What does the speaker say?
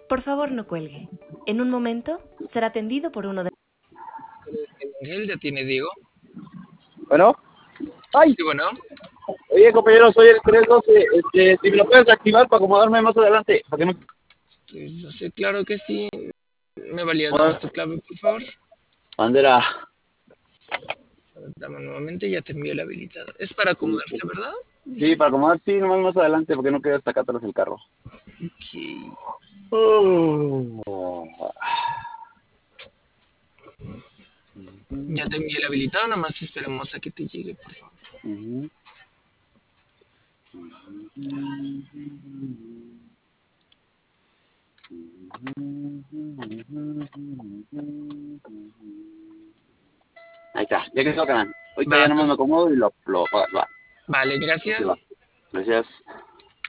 Por favor, no cuelgue. En un momento será atendido por uno de... Ángel, ya tiene Diego. Bueno. ¡Ay! Sí, bueno. Oye, compañero, soy el 312. Si me lo puedes activar para acomodarme más adelante. Para que no... No sé, claro que sí. ¿Me validas nomás tu clave, por favor? Bandera. Dame un momento y ya te envío el habilitador. Es para acomodarse, ¿verdad? Sí, para acomodar, sí, nomás más adelante, porque no quede hasta acá atrás el carro. Ok. Oh. Ya te envié el habilitador, nada más esperemos a que te llegue, por favor. Ahí está, ya que tocan. Ahorita Va, ya nomás me acomodo y lo apagas, va. vale, Así va. gracias. Gracias.